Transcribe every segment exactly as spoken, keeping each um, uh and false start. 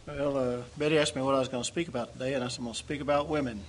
Well, uh, Betty asked me what I was going to speak about today, and I said, I'm going to speak about women.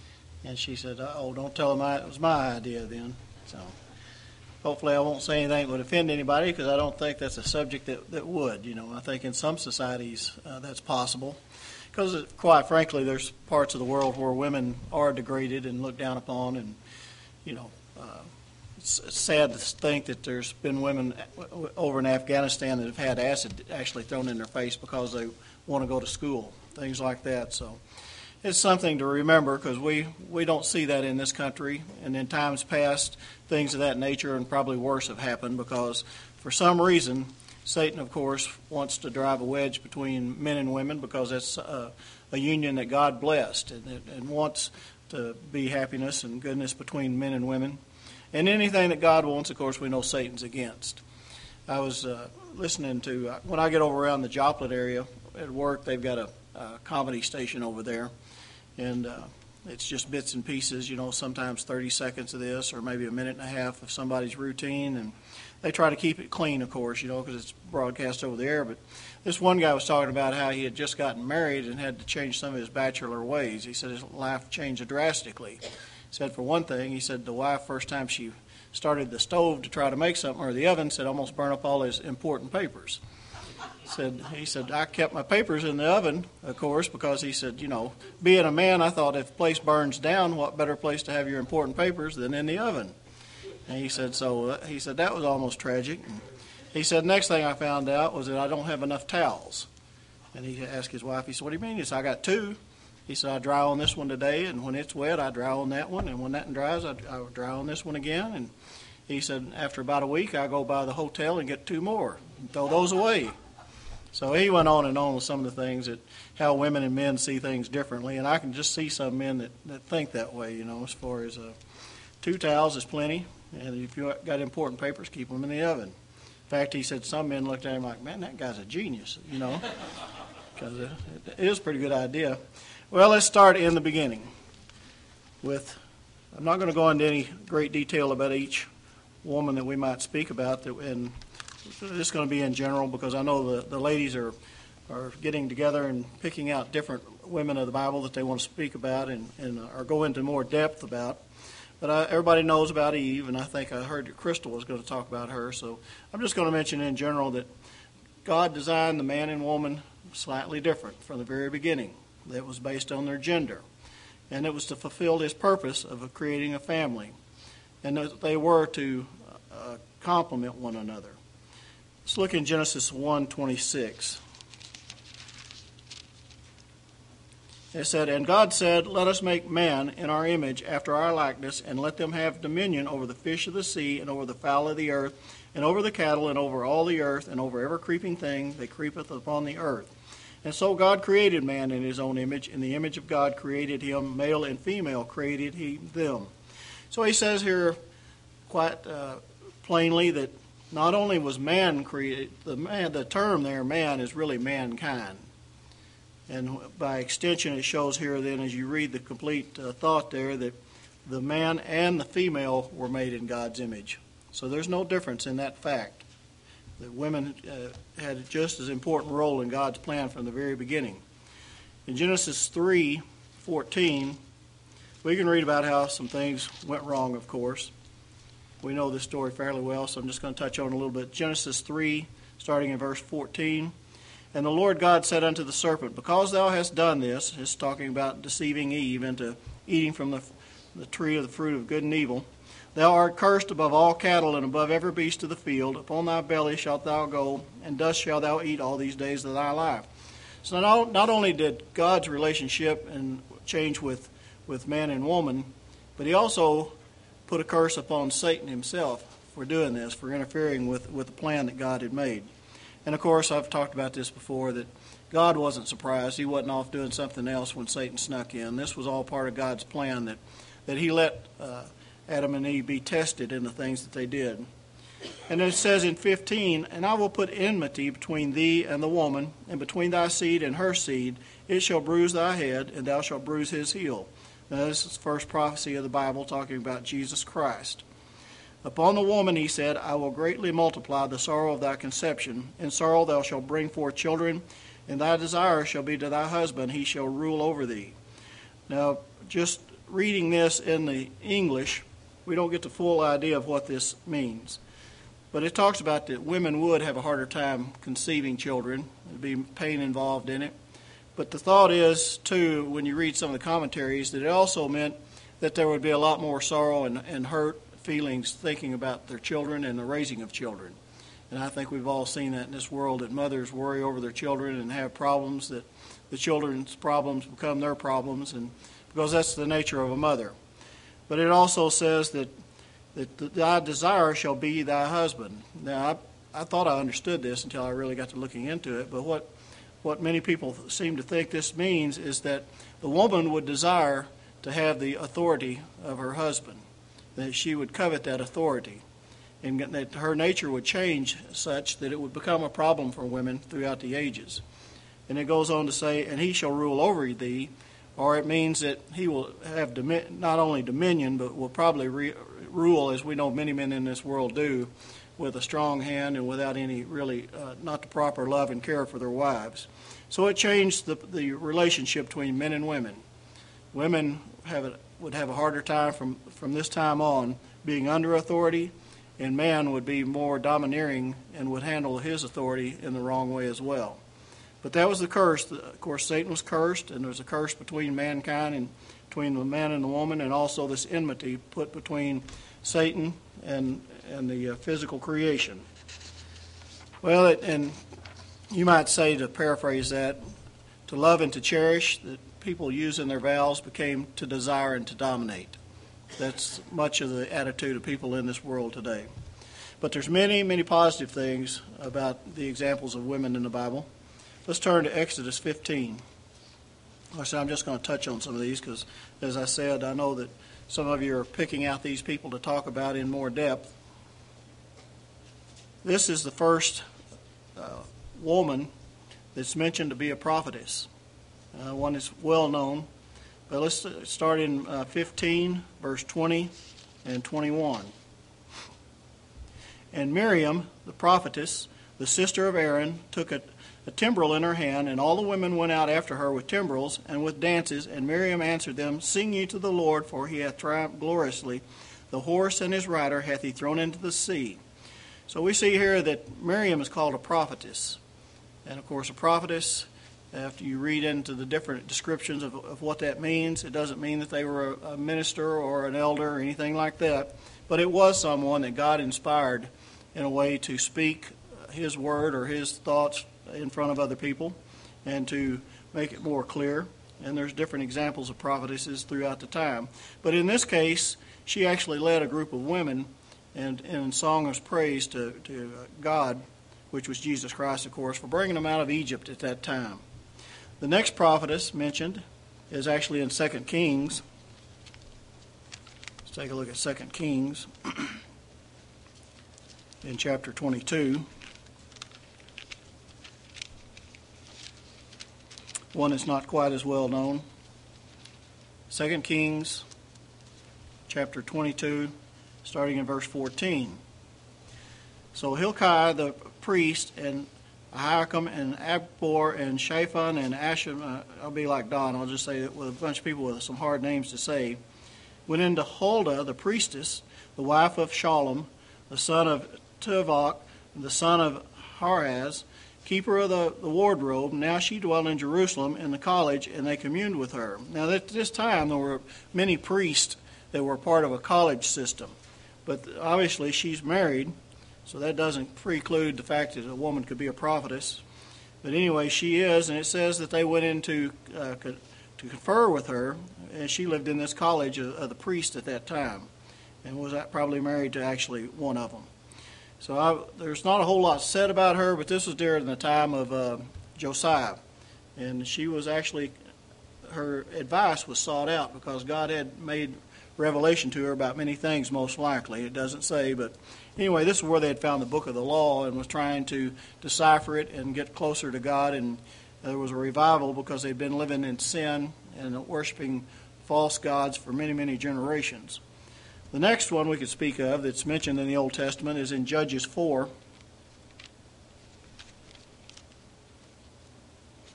And she said, oh, don't tell them I, it was my idea then. So hopefully I won't say anything that would offend anybody, because I don't think that's a subject that, that would. You know, I think in some societies uh, that's possible. Because, quite frankly, there's parts of the world where women are degraded and looked down upon, and, you know, uh, it's, it's sad to think that there's been women over in Afghanistan that have had acid actually thrown in their face because they want to go to school, things like that. So it's something to remember, because we, we don't see that in this country. And in times past, things of that nature and probably worse have happened, because for some reason, Satan, of course, wants to drive a wedge between men and women, because that's a, a union that God blessed, and, and wants to be happiness and goodness between men and women. And anything that God wants, of course, we know Satan's against. I was uh, listening to, uh, when I get over around the Joplin area at work, they've got a, a comedy station over there, and uh, it's just bits and pieces, you know, sometimes thirty seconds of this, or maybe a minute and a half of somebody's routine, and they try to keep it clean, of course, you know, because it's broadcast over the air. But this one guy was talking about how he had just gotten married and had to change some of his bachelor ways. He said his life changed drastically. He said, for one thing, he said the wife, first time she started the stove to try to make something, or the oven, said almost burn up all his important papers. Said He said, I kept my papers in the oven, of course, because he said, you know, being a man, I thought if a place burns down, what better place to have your important papers than in the oven? And he said, so uh, he said, that was almost tragic. And he said, next thing I found out was that I don't have enough towels. And he asked his wife, he said, what do you mean? He said, I got two. He said, I dry on this one today, and when it's wet, I dry on that one, and when that dries, I, I dry on this one again. And he said, after about a week, I go by the hotel and get two more and throw those away. So he went on and on with some of the things, that how women and men see things differently, and I can just see some men that, that think that way, you know, as far as uh, two towels is plenty, and if you got important papers, keep them in the oven. In fact, he said some men looked at him like, man, that guy's a genius, you know, because it, it is a pretty good idea. Well, let's start in the beginning with, I'm not going to go into any great detail about each woman that we might speak about, that, and this is going to be in general, because I know the, the ladies are, are getting together and picking out different women of the Bible that they want to speak about and, and or go into more depth about. But I, everybody knows about Eve, and I think I heard that Crystal was going to talk about her. So I'm just going to mention in general that God designed the man and woman slightly different from the very beginning. That was based on their gender. And it was to fulfill his purpose of creating a family. And that they were to uh, complement one another. Let's look in Genesis one twenty-six. It said, and God said, let us make man in our image after our likeness, and let them have dominion over the fish of the sea, and over the fowl of the earth, and over the cattle, and over all the earth, and over every creeping thing that creepeth upon the earth. And so God created man in his own image. In the image of God created him, male and female created he them. So he says here quite uh, plainly that not only was man created, the, man, the term there, man, is really mankind. And by extension, it shows here then, as you read the complete uh, thought there, that the man and the female were made in God's image. So there's no difference in that fact. That women uh, had just as important role in God's plan from the very beginning. In Genesis three fourteen, we can read about how some things went wrong, of course. We know this story fairly well, so I'm just going to touch on it a little bit. Genesis three, starting in verse fourteen. And the Lord God said unto the serpent, because thou hast done this, it's talking about deceiving Eve into eating from the, the tree of the fruit of good and evil, thou art cursed above all cattle and above every beast of the field. Upon thy belly shalt thou go, and dust shalt thou eat all these days of thy life. So not, not only did God's relationship and change with, with man and woman, but he also put a curse upon Satan himself for doing this, for interfering with, with the plan that God had made. And of course, I've talked about this before, that God wasn't surprised. He wasn't off doing something else when Satan snuck in. This was all part of God's plan, that, that he let uh, Adam and Eve be tested in the things that they did. And then it says in fifteen, and I will put enmity between thee and the woman, and between thy seed and her seed. It shall bruise thy head, and thou shalt bruise his heel. Now, this is the first prophecy of the Bible talking about Jesus Christ. Upon the woman, he said, I will greatly multiply the sorrow of thy conception. In sorrow thou shalt bring forth children, And thy desire shall be to thy husband, he shall rule over thee. Now, just reading this in the English, we don't get the full idea of what this means. But it talks about that women would have a harder time conceiving children. There'd be pain involved in it. But the thought is, too, when you read some of the commentaries, that it also meant that there would be a lot more sorrow and, and hurt feelings thinking about their children and the raising of children. And I think we've all seen that in this world, that mothers worry over their children and have problems, that the children's problems become their problems, and because that's the nature of a mother. But it also says that, that thy desire shall be thy husband. Now, I, I thought I understood this until I really got to looking into it, but what, what many people seem to think this means is that the woman would desire to have the authority of her husband, that she would covet that authority, and that her nature would change such that it would become a problem for women throughout the ages. And it goes on to say, and he shall rule over thee, or it means that he will have domi- not only dominion, but will probably re- rule, as we know many men in this world do, with a strong hand and without any really, uh, not the proper love and care for their wives. So it changed the, the relationship between men and women. Women have a, would have a harder time from, from this time on being under authority, and man would be more domineering and would handle his authority in the wrong way as well. But that was the curse. Of course, Satan was cursed, and there was a curse between mankind and between the man and the woman, and also this enmity put between Satan and and the uh, physical creation. Well, it, and you might say, to paraphrase that, to love and to cherish, that people use in their vows, became to desire and to dominate. That's much of the attitude of people in this world today. But there's many, many positive things about the examples of women in the Bible. Let's turn to Exodus fifteen. Like I said, I'm just going to touch on some of these because, as I said, I know that some of you are picking out these people to talk about in more depth. This is the first uh, woman that's mentioned to be a prophetess. Uh, one that's well known. But let's start in uh, fifteen, verse twenty and twenty-one. And Miriam, the prophetess, the sister of Aaron, took a, a timbrel in her hand, and all the women went out after her with timbrels and with dances. And Miriam answered them, Sing ye to the Lord, for he hath triumphed gloriously. The horse and his rider hath he thrown into the sea. So we see here that Miriam is called a prophetess. And, of course, a prophetess, after you read into the different descriptions of, of what that means, it doesn't mean that they were a, a minister or an elder or anything like that. But it was someone that God inspired in a way to speak his word or his thoughts in front of other people and to make it more clear. And there's different examples of prophetesses throughout the time. But in this case, she actually led a group of women and in song of praise to, to God, which was Jesus Christ, of course, for bringing them out of Egypt at that time. The next prophetess mentioned is actually in Second Kings. Let's take a look at Second Kings in chapter twenty-two. One that's not quite as well known. Second Kings chapter twenty-two, starting in verse fourteen. So Hilkiah the priest and Ahikam and Abor and Shaphan and Asham, uh, I'll be like Don, I'll just say it with a bunch of people with some hard names to say, went into Huldah the priestess, the wife of Shallum, the son of Tuvok, the son of Haraz, keeper of the, the wardrobe. Now she dwelt in Jerusalem in the college, and they communed with her. Now at this time there were many priests that were part of a college system. But obviously she's married, so that doesn't preclude the fact that a woman could be a prophetess. But anyway, she is, and it says that they went in to, uh, to confer with her, and she lived in this college of, of the priest at that time, and was probably married to actually one of them. So I, there's not a whole lot said about her, but this was during the time of uh, Josiah, and she was actually, her advice was sought out because God had made revelation to her about many things, most likely. It doesn't say, but anyway, this is where they had found the book of the law and was trying to decipher it and get closer to God, and there was a revival because they'd been living in sin and worshiping false gods for many, many generations. The next one we could speak of that's mentioned in the Old Testament is in Judges four.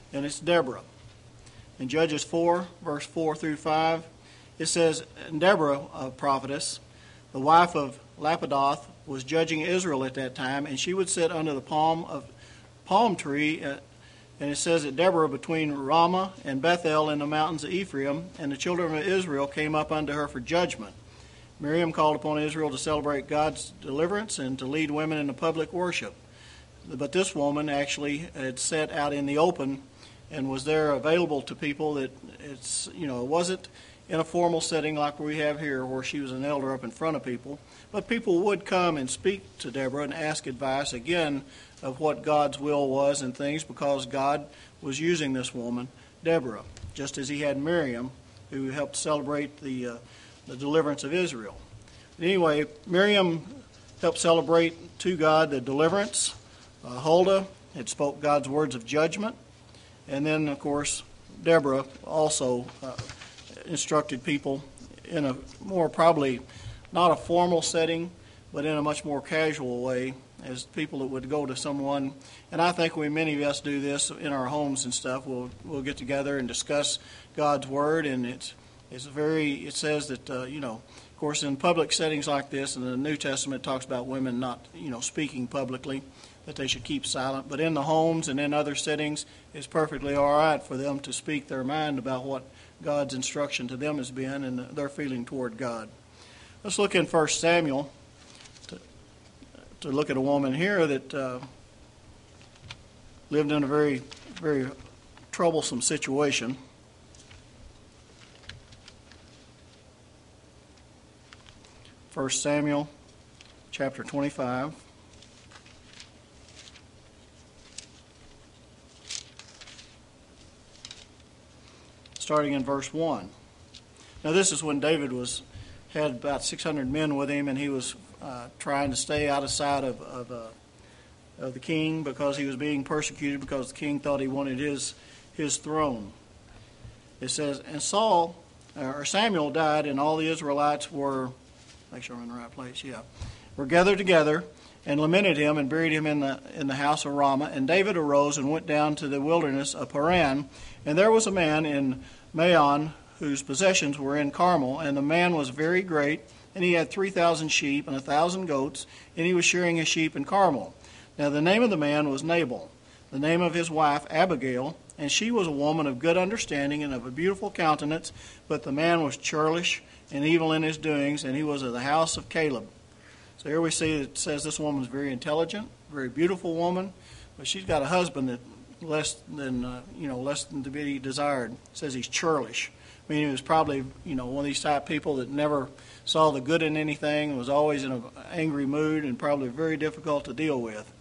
and it's Deborah. In Judges four, verse four through five, it says, and Deborah, a prophetess, the wife of Lapidoth, was judging Israel at that time, and she would sit under the palm of palm tree. Uh, and it says that Deborah between Ramah and Bethel in the mountains of Ephraim, and the children of Israel came up unto her for judgment. Miriam called upon Israel to celebrate God's deliverance and to lead women in the public worship. But this woman actually had sat out in the open and was there available to people. That it's, you know, it wasn't in a formal setting like we have here where she was an elder up in front of people. But people would come and speak to Deborah and ask advice, again, of what God's will was and things, because God was using this woman, Deborah, just as he had Miriam, who helped celebrate the, uh, the deliverance of Israel. But anyway, Miriam helped celebrate to God the deliverance. Uh, Huldah had spoke God's words of judgment. And then, of course, Deborah also uh, instructed people in a more probably not a formal setting, but in a much more casual way, as people that would go to someone. And I think we, many of us do this in our homes and stuff. We'll we'll get together and discuss God's word, and it's it's very. It says that uh, you know, of course, in public settings like this, and the New Testament talks about women not you know speaking publicly, that they should keep silent. But in the homes and in other settings, it's perfectly all right for them to speak their mind about what God's instruction to them has been and their feeling toward God. Let's look in First Samuel to, to look at a woman here that uh, lived in a very, very troublesome situation. First Samuel chapter twenty-five. Starting in verse one. Now this is when David was had about six hundred men with him, and he was uh, trying to stay out of sight of of, uh, of the king, because he was being persecuted, because the king thought he wanted his his throne. It says, and Saul, or Samuel died, and all the Israelites were, make sure I'm in the right place, yeah, were gathered together and lamented him and buried him in the in the house of Ramah. And David arose and went down to the wilderness of Paran, and there was a man in Maon whose possessions were in Carmel, and the man was very great, and he had three thousand sheep and a thousand goats, and he was shearing his sheep in Carmel. Now the name of the man was Nabal, the name of his wife Abigail, and she was a woman of good understanding and of a beautiful countenance, but the man was churlish and evil in his doings, and he was of the house of Caleb. So here we see that it says this woman is very intelligent, very beautiful woman, but she's got a husband that less than uh, you know less than to be desired. It says he's churlish. I mean, he was probably you know one of these type of people that never saw the good in anything, was always in an angry mood, and probably very difficult to deal with.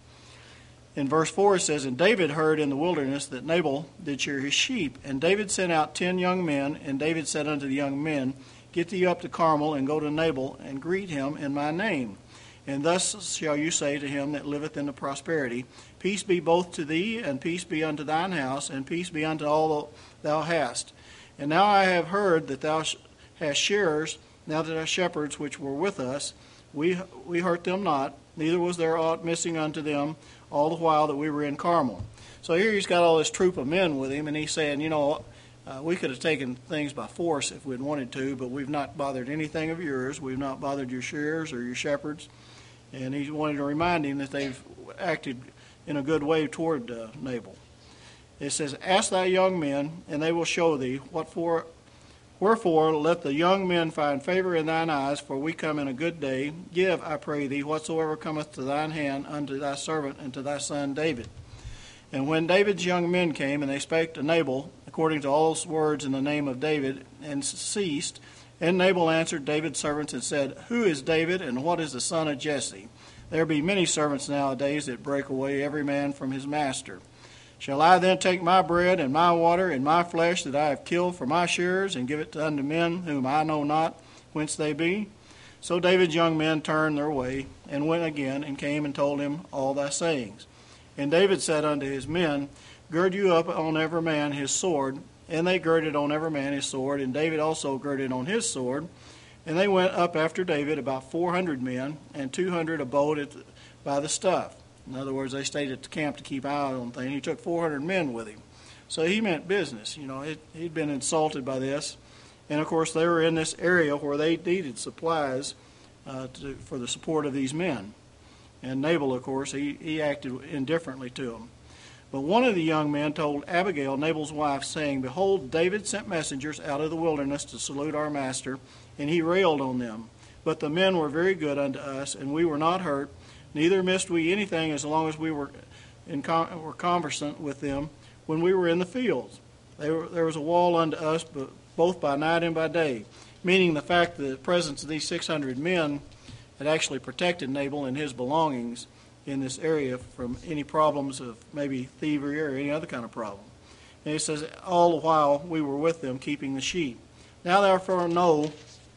In verse four it says, and David heard in the wilderness that Nabal did shear his sheep, and David sent out ten young men, and David said unto the young men, get thee up to Carmel, and go to Nabal, and greet him in my name. And thus shall you say to him that liveth in the prosperity, peace be both to thee, and peace be unto thine house, and peace be unto all thou hast. And now I have heard that thou hast shearers, now that our shepherds which were with us, we we hurt them not, neither was there aught missing unto them all the while that we were in Carmel. So here he's got all this troop of men with him, and he's saying, you know, uh, we could have taken things by force if we'd wanted to, but we've not bothered anything of yours. We've not bothered your shearers or your shepherds. And he wanted to remind him that they've acted in a good way toward uh, Nabal. It says, ask thy young men, and they will show thee what for. Wherefore let the young men find favor in thine eyes, for we come in a good day. Give, I pray thee, whatsoever cometh to thine hand unto thy servant and to thy son David. And when David's young men came, and they spake to Nabal, according to all those words in the name of David, and ceased, and Nabal answered David's servants and said, who is David, and what is the son of Jesse? There be many servants nowadays that break away every man from his master. Shall I then take my bread and my water and my flesh that I have killed for my shearers, and give it unto men whom I know not whence they be? So David's young men turned their way, and went again, and came and told him all thy sayings. And David said unto his men, gird you up on every man his sword. And they girded on every man his sword, and David also girded on his sword. And they went up after David, about four hundred men, and two hundred abode at the, by the stuff. In other words, they stayed at the camp to keep eye on things. He took four hundred men with him. So he meant business. You know, it, he'd been insulted by this. And, of course, they were in this area where they needed supplies uh, to, for the support of these men. And Nabal, of course, he, he acted indifferently to them. But one of the young men told Abigail, Nabal's wife, saying, Behold, David sent messengers out of the wilderness to salute our master, and he railed on them. But the men were very good unto us, and we were not hurt, neither missed we anything as long as we were, in con- were conversant with them when we were in the fields. They were, there was a wall unto us, but both by night and by day, meaning the fact that the presence of these six hundred men had actually protected Nabal and his belongings in this area from any problems of maybe thievery or any other kind of problem. And it says, all the while we were with them keeping the sheep. Now therefore know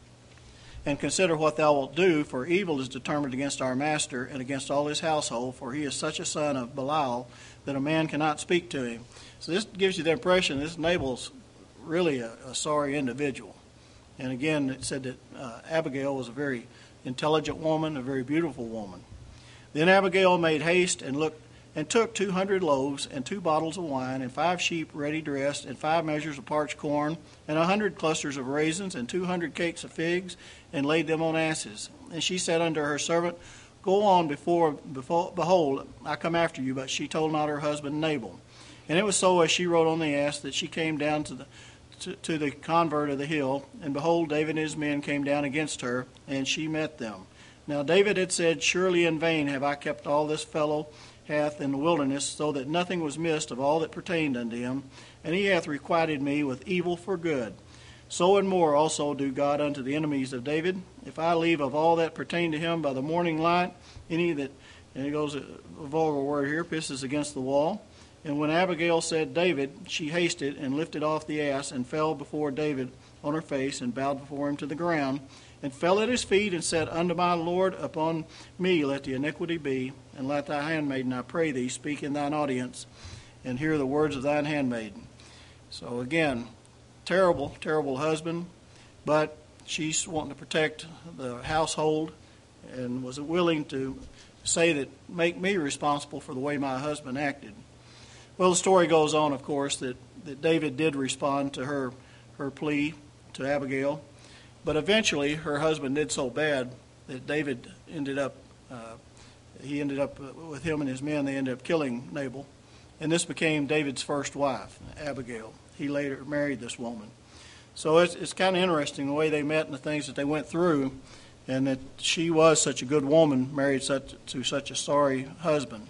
and consider what thou wilt do, for evil is determined against our master and against all his household, for he is such a son of Belial that a man cannot speak to him. So this gives you the impression this Nabal's really a, a sorry individual. And again, it said that uh, Abigail was a very intelligent woman, a very beautiful woman. Then Abigail made haste and looked and took two hundred loaves and two bottles of wine and five sheep ready dressed and five measures of parched corn and a hundred clusters of raisins and two hundred cakes of figs and laid them on asses. And she said unto her servant, Go on before, before behold, I come after you. But she told not her husband Nabal. And it was so as she rode on the ass that she came down to the to, to the convert of the hill, and behold, David and his men came down against her, and she met them. Now David had said, Surely in vain have I kept all this fellow hath in the wilderness, so that nothing was missed of all that pertained unto him, and he hath requited me with evil for good. So and more also do God unto the enemies of David, if I leave of all that pertain to him by the morning light, any that, and it goes a vulgar word here, pisses against the wall. And when Abigail said David, she hasted and lifted off the ass and fell before David on her face and bowed before him to the ground, and fell at his feet and said, Unto my Lord, upon me let the iniquity be, and let thy handmaiden, I pray thee, speak in thine audience, and hear the words of thine handmaiden. So again, terrible, terrible husband, but she's wanting to protect the household and was willing to say that, make me responsible for the way my husband acted. Well, the story goes on, of course, that, that David did respond to her, her plea to Abigail. But eventually, her husband did so bad that David ended up, uh, he ended up, uh, with him and his men, they ended up killing Nabal. And this became David's first wife, Abigail. He later married this woman. So it's, it's kind of interesting the way they met and the things that they went through, and that she was such a good woman, married such, to such a sorry husband.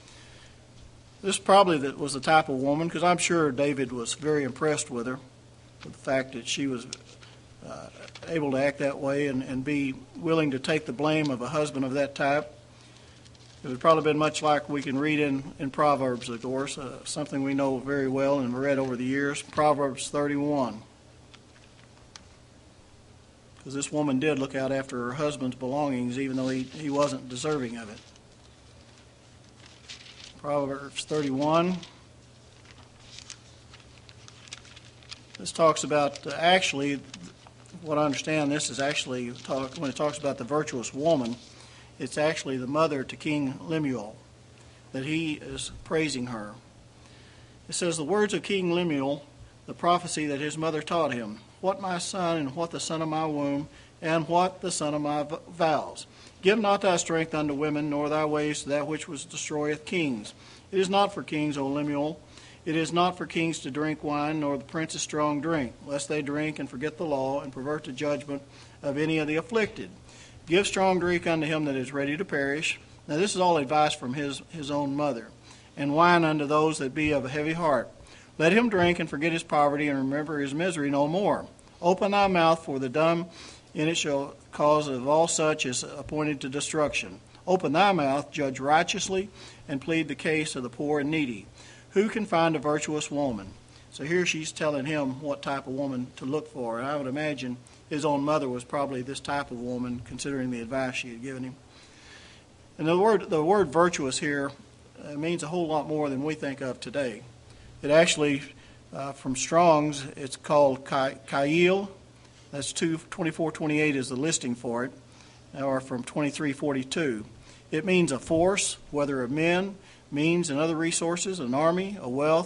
This probably that was the type of woman, because I'm sure David was very impressed with her, with the fact that she was uh, able to act that way and, and be willing to take the blame of a husband of that type. It would probably been much like we can read in, in Proverbs, of course, uh, something we know very well and read over the years, Proverbs thirty-one. Because this woman did look out after her husband's belongings, even though he, he wasn't deserving of it. Proverbs thirty-one. This talks about, uh, actually, what I understand, this is actually, talk, when it talks about the virtuous woman, it's actually the mother to King Lemuel, that he is praising her. It says, The words of King Lemuel, the prophecy that his mother taught him, What my son, and what the son of my womb, and what the son of my vows. Give not thy strength unto women, nor thy ways to that which was destroyeth kings. It is not for kings, O Lemuel. It is not for kings to drink wine, nor the princes strong drink, lest they drink and forget the law, and pervert the judgment of any of the afflicted. Give strong drink unto him that is ready to perish. Now this is all advice from his, his own mother. And wine unto those that be of a heavy heart. Let him drink and forget his poverty, and remember his misery no more. Open thy mouth for the dumb, and it shall cause of all such as appointed to destruction. Open thy mouth, judge righteously, and plead the case of the poor and needy. Who can find a virtuous woman? So here she's telling him what type of woman to look for. And I would imagine his own mother was probably this type of woman, considering the advice she had given him. And the word, the word virtuous here uh, means a whole lot more than we think of today. It actually, uh, from Strong's, it's called Kail. That's twenty-four twenty-eight is the listing for it, or from twenty-three forty-two. It means a force, whether of men, means, and other resources, an army, a wealth,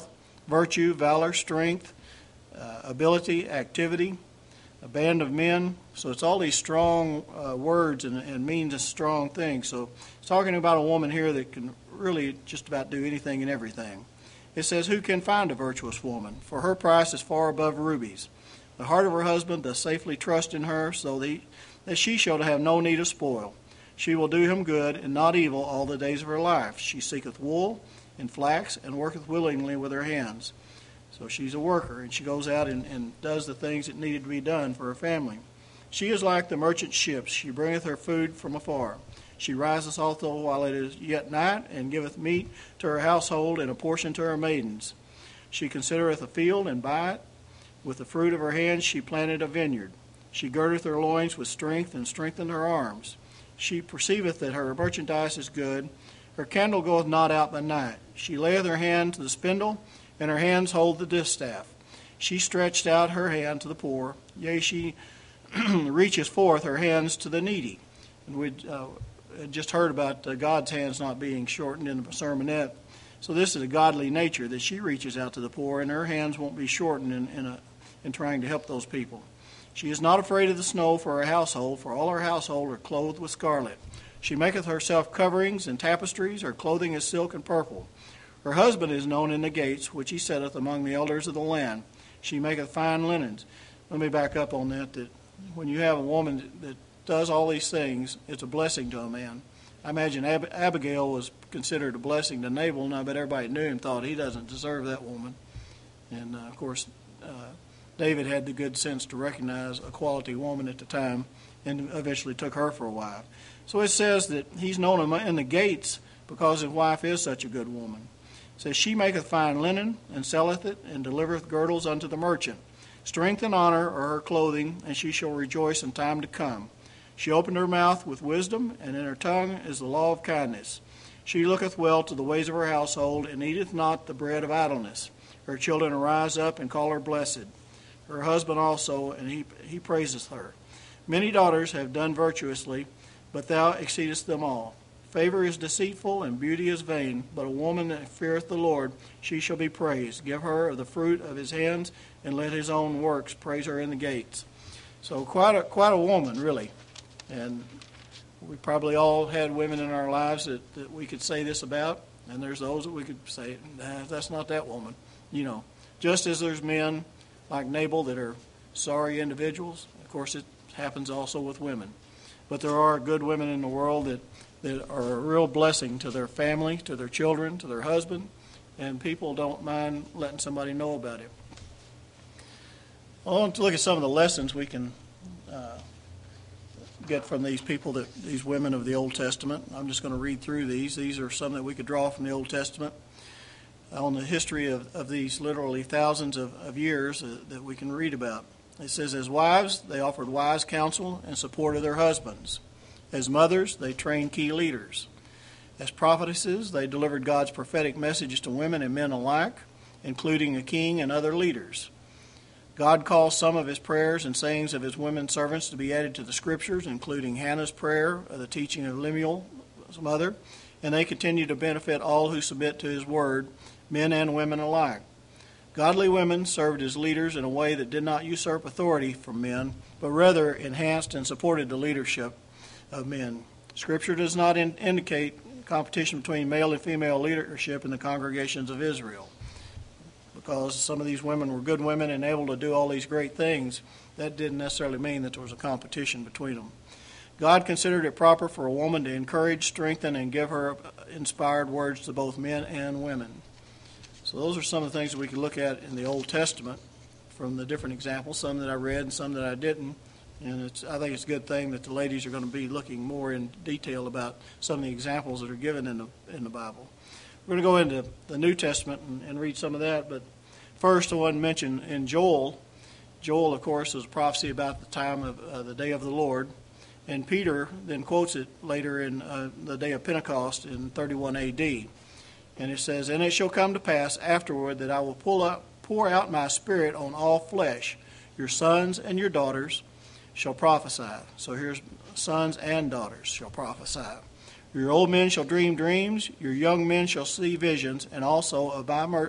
virtue, valor, strength, uh, ability, activity, a band of men. So it's all these strong uh, words and, and means a strong thing. So it's talking about a woman here that can really just about do anything and everything. It says, who can find a virtuous woman? For her price is far above rubies. The heart of her husband doth safely trust in her, so that, he, that she shall have no need of spoil. She will do him good and not evil all the days of her life. She seeketh wool and flax and worketh willingly with her hands. So she's a worker, and she goes out and, and does the things that needed to be done for her family. She is like the merchant ships. She bringeth her food from afar. She riseth also while it is yet night, and giveth meat to her household and a portion to her maidens. She considereth a field and buyeth. With the fruit of her hands she planted a vineyard. She girdeth her loins with strength and strengthened her arms. She perceiveth that her merchandise is good. Her candle goeth not out by night. She layeth her hand to the spindle, and her hands hold the distaff. She stretched out her hand to the poor. Yea, she reaches forth her hands to the needy. And we uh, just heard about uh, God's hands not being shortened in the sermonette. So this is a godly nature, that she reaches out to the poor, and her hands won't be shortened in, in, a, in trying to help those people. She is not afraid of the snow for her household, for all her household are clothed with scarlet. She maketh herself coverings and tapestries. Her clothing is silk and purple. Her husband is known in the gates, which he setteth among the elders of the land. She maketh fine linens. Let me back up on that, that when you have a woman that does all these things, it's a blessing to a man. I imagine Ab- Abigail was considered a blessing to Nabal, and I bet everybody knew him, thought he doesn't deserve that woman. And, uh, of course, uh, David had the good sense to recognize a quality woman at the time and eventually took her for a wife. So it says that he's known in the gates because his wife is such a good woman. It says, she maketh fine linen, and selleth it, and delivereth girdles unto the merchant. Strength and honor are her clothing, and she shall rejoice in time to come. She opened her mouth with wisdom, and in her tongue is the law of kindness. She looketh well to the ways of her household, and eateth not the bread of idleness. Her children arise up and call her blessed. Her husband also, and he, he praiseth her. Many daughters have done virtuously, but thou exceedest them all. Favor is deceitful, and beauty is vain, but a woman that feareth the Lord, she shall be praised. Give her of the fruit of his hands, and let his own works praise her in the gates. So quite a, quite a woman, really. And we probably all had women in our lives that, that we could say this about, and there's those that we could say, nah, that's not that woman. You know, just as there's men like Nabal that are sorry individuals, of course it happens also with women. But there are good women in the world that, that are a real blessing to their family, to their children, to their husband, and people don't mind letting somebody know about it. I want to look at some of the lessons we can uh, get from these people, that these women of the Old Testament. I'm just going to read through these. These are some that we could draw from the Old Testament on the history of, of these literally thousands of, of years uh, that we can read about. It says, as wives, they offered wise counsel and support of their husbands. As mothers, they trained key leaders. As prophetesses, they delivered God's prophetic messages to women and men alike, including a king and other leaders. God calls some of his prayers and sayings of his women servants to be added to the scriptures, including Hannah's prayer, the teaching of Lemuel's mother, and they continue to benefit all who submit to his word, men and women alike. Godly women served as leaders in a way that did not usurp authority from men, but rather enhanced and supported the leadership of men. Scripture does not in- indicate competition between male and female leadership in the congregations of Israel. Because some of these women were good women and able to do all these great things, that didn't necessarily mean that there was a competition between them. God considered it proper for a woman to encourage, strengthen, and give her inspired words to both men and women. So those are some of the things that we can look at in the Old Testament from the different examples, some that I read and some that I didn't. And it's, I think it's a good thing that the ladies are going to be looking more in detail about some of the examples that are given in the in the Bible. We're going to go into the New Testament and, and read some of that. But first, I want to mention in Joel. Joel, of course, is a prophecy about the time of uh, the day of the Lord. And Peter then quotes it later in uh, the day of Pentecost in thirty-one A D. And it says, and it shall come to pass afterward that I will pull up, pour out my spirit on all flesh. Your sons and your daughters shall prophesy. So here's sons and daughters shall prophesy. Your old men shall dream dreams. Your young men shall see visions. And also of my mer-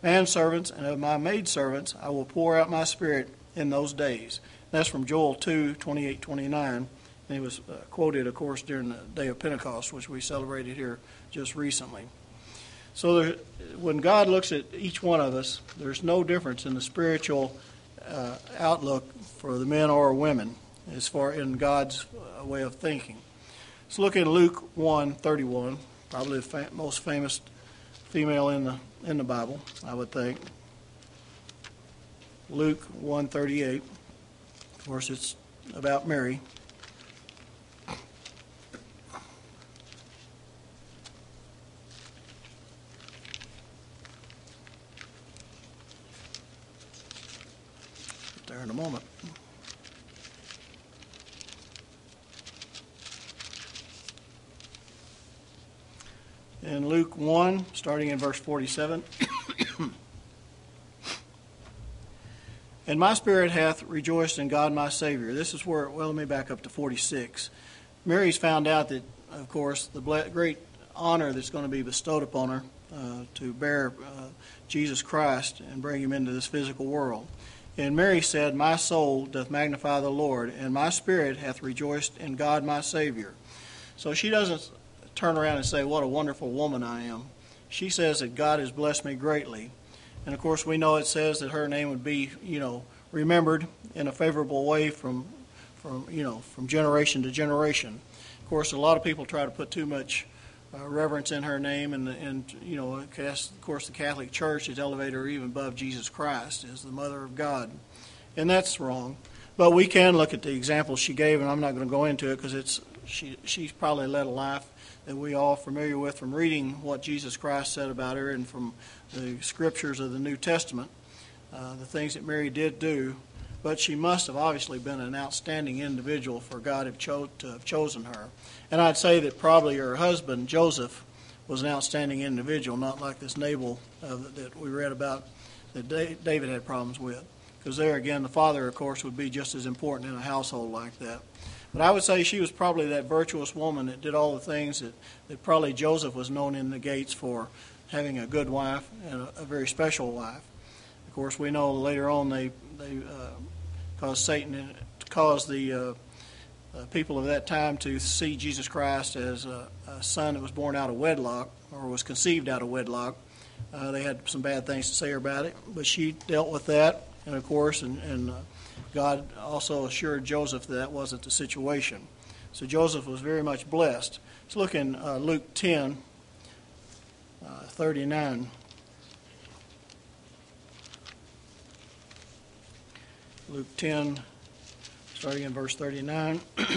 manservants and of my maidservants I will pour out my Spirit in those days. That's from Joel two, twenty-eight, twenty-nine. And it was uh, quoted, of course, during the day of Pentecost, which we celebrated here just recently. So there, when God looks at each one of us, there's no difference in the spiritual uh, outlook for the men or women as far in God's uh, way of thinking. Let's look in Luke one thirty-one, probably the fa- most famous female in the in the Bible, I would think. Luke one thirty-eight. Of course, it's about Mary. Get there in a moment. In Luke one, starting in verse forty-seven. And my spirit hath rejoiced in God my Savior. This is where, well, let me back up to forty-six. Mary's found out that, of course, the great honor that's going to be bestowed upon her uh, to bear uh, Jesus Christ and bring him into this physical world. And Mary said, my soul doth magnify the Lord, and my spirit hath rejoiced in God my Savior. So she doesn't turn around and say, what a wonderful woman I am. She says that God has blessed me greatly. And, of course, we know it says that her name would be, you know, remembered in a favorable way from, from you know, from generation to generation. Of course, a lot of people try to put too much uh, reverence in her name, and, and you know, of course, the Catholic Church has elevated her even above Jesus Christ as the Mother of God. And that's wrong. But we can look at the examples she gave, and I'm not going to go into it because it's she she's probably led a life that we all are familiar with from reading what Jesus Christ said about her and from the scriptures of the New Testament, uh, the things that Mary did do. But she must have obviously been an outstanding individual for God have cho- to have chosen her. And I'd say that probably her husband, Joseph, was an outstanding individual, not like this Nabal uh, that we read about that David had problems with. Because there again, the father, of course, would be just as important in a household like that. But I would say she was probably that virtuous woman that did all the things that, that probably Joseph was known in the gates for, having a good wife and a, a very special wife. Of course, we know later on they they uh, caused Satan, caused the uh, uh, people of that time to see Jesus Christ as a, a son that was born out of wedlock or was conceived out of wedlock. Uh, they had some bad things to say about it, but she dealt with that, and of course, and, and uh, God also assured Joseph that that wasn't the situation. So Joseph was very much blessed. Let's look in uh, Luke ten, uh, thirty-nine. Luke ten, starting in verse thirty-nine.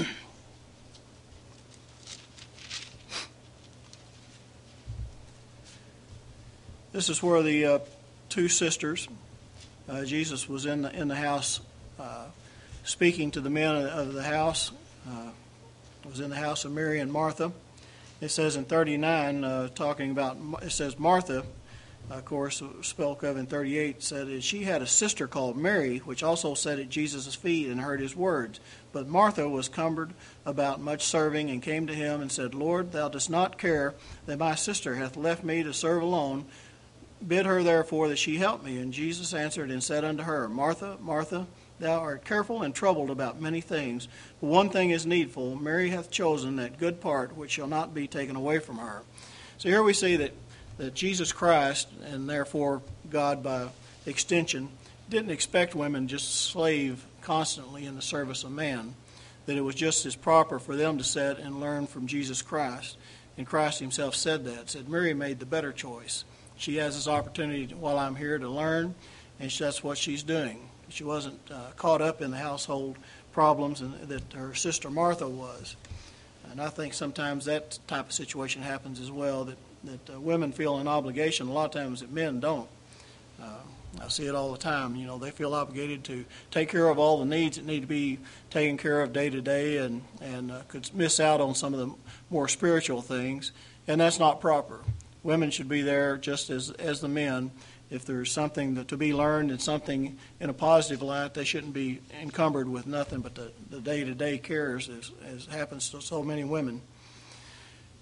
This is where the uh, two sisters, uh, Jesus was in the in the house uh, speaking to the men of the house. Uh, was in the house of Mary and Martha. It says in thirty-nine, uh, talking about, it says Martha, of course, spoke of in thirty-eight, said that she had a sister called Mary, which also sat at Jesus' feet and heard his words. But Martha was cumbered about much serving, and came to him and said, Lord, thou dost not care that my sister hath left me to serve alone. Bid her therefore that she help me. And Jesus answered and said unto her, Martha, Martha, thou art careful and troubled about many things, but one thing is needful. Mary hath chosen that good part which shall not be taken away from her. So here we see that, that Jesus Christ, and therefore God by extension, didn't expect women just slave constantly in the service of man, that it was just as proper for them to sit and learn from Jesus Christ. And Christ himself said that, said Mary made the better choice. She has this opportunity while I'm here to learn, and that's what she's doing. She wasn't uh, caught up in the household problems and that her sister Martha was. And I think sometimes that type of situation happens as well, that, that uh, women feel an obligation a lot of times that men don't. Uh, I see it all the time. You know, they feel obligated to take care of all the needs that need to be taken care of day to day, and, and uh, could miss out on some of the more spiritual things, and that's not proper. Women should be there just as, as the men. If there's something that, to be learned and something in a positive light, they shouldn't be encumbered with nothing but the, the day-to-day cares, as, as happens to so many women.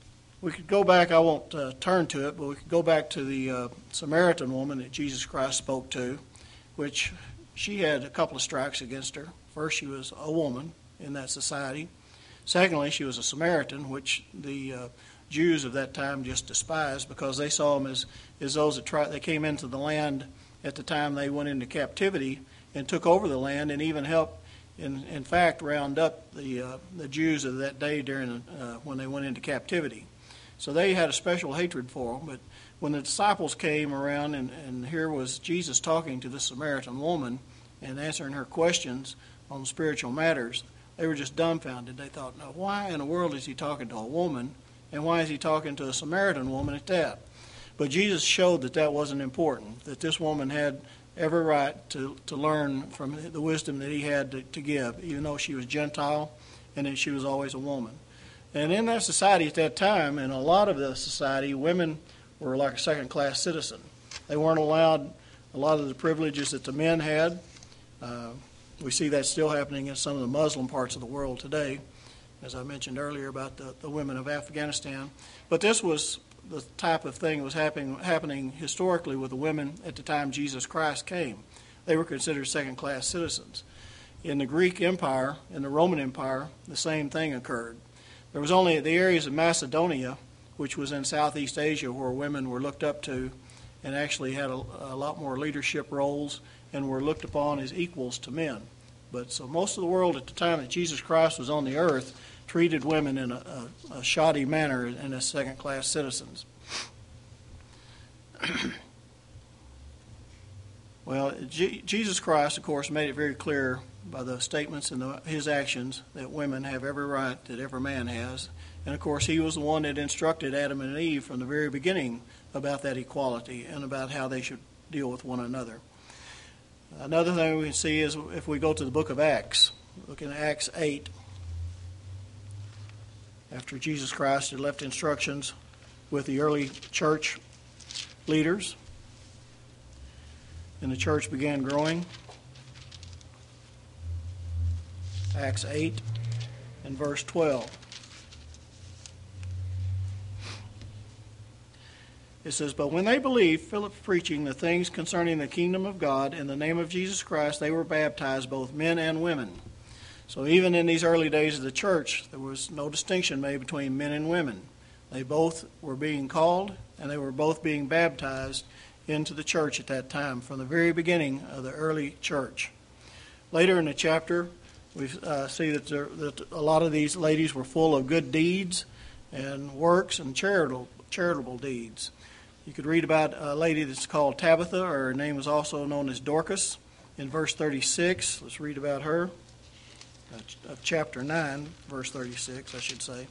we could go back, I won't uh, turn to it, but we could go back to the uh, Samaritan woman that Jesus Christ spoke to, which she had a couple of strikes against her. First, she was a woman in that society. Secondly, she was a Samaritan, which the uh, Jews of that time just despised because they saw them as, as those that tried, they came into the land at the time they went into captivity and took over the land and even helped, in, in fact, round up the uh, the Jews of that day during uh, when they went into captivity. So they had a special hatred for them. But when the disciples came around, and, and here was Jesus talking to this Samaritan woman and answering her questions on spiritual matters, they were just dumbfounded. They thought, now, why in the world is he talking to a woman, and why is he talking to a Samaritan woman at that? But Jesus showed that that wasn't important, that this woman had every right to, to learn from the wisdom that he had to, to give, even though she was Gentile and that she was always a woman. And in that society at that time, and a lot of the society, women were like a second-class citizen. They weren't allowed a lot of the privileges that the men had. Uh, we see that still happening in some of the Muslim parts of the world today, as I mentioned earlier about the, the women of Afghanistan. But this was the type of thing that was happening, happening historically with the women at the time Jesus Christ came. They were considered second-class citizens. In the Greek Empire, in the Roman Empire, the same thing occurred. There was only the areas of Macedonia, which was in Southeast Asia, where women were looked up to and actually had a, a lot more leadership roles and were looked upon as equals to men. But so most of the world at the time that Jesus Christ was on the earth treated women in a, a, a shoddy manner and as second-class citizens. Well, G- Jesus Christ, of course, made it very clear by the statements and the, his actions that women have every right that every man has. And, of course, he was the one that instructed Adam and Eve from the very beginning about that equality and about how they should deal with one another. Another thing we can see is if we go to the book of Acts, look in Acts eight, after Jesus Christ had left instructions with the early church leaders, and the church began growing. Acts eight and verse twelve. It says, "But when they believed Philip preaching the things concerning the kingdom of God in the name of Jesus Christ, they were baptized, both men and women." So even in these early days of the church, there was no distinction made between men and women. They both were being called, and they were both being baptized into the church at that time, from the very beginning of the early church. Later in the chapter, we uh, see that, there, that a lot of these ladies were full of good deeds and works and charitable, charitable deeds. You could read about a lady that's called Tabitha, or her name is also known as Dorcas, in verse thirty-six. Let's read about her. Of chapter nine, verse thirty-six, I should say. It